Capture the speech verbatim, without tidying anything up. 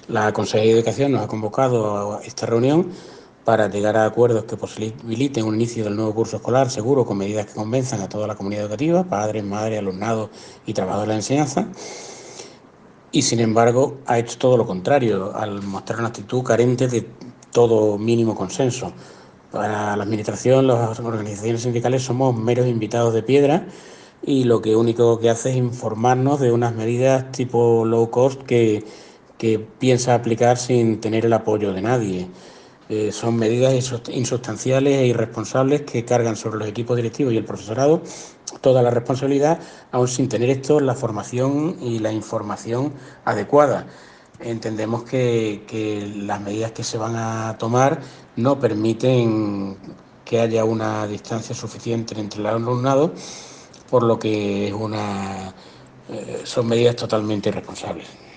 La Consejería de Educación nos ha convocado a esta reunión para llegar a acuerdos que posibiliten un inicio del nuevo curso escolar seguro, con medidas que convenzan a toda la comunidad educativa, padres, madres, alumnado y trabajadores de la enseñanza. Y sin embargo ha hecho todo lo contrario, al mostrar una actitud carente de todo mínimo consenso. Para la Administración, las organizaciones sindicales somos meros invitados de piedra y lo que único que hace es informarnos de unas medidas tipo low cost que, que piensa aplicar sin tener el apoyo de nadie. Eh, son medidas insustanciales e irresponsables que cargan sobre los equipos directivos y el profesorado toda la responsabilidad, aún sin tener esto la formación y la información adecuada. Entendemos que, que las medidas que se van a tomar no permiten que haya una distancia suficiente entre el alumnado, por lo que es una, eh, son medidas totalmente irresponsables.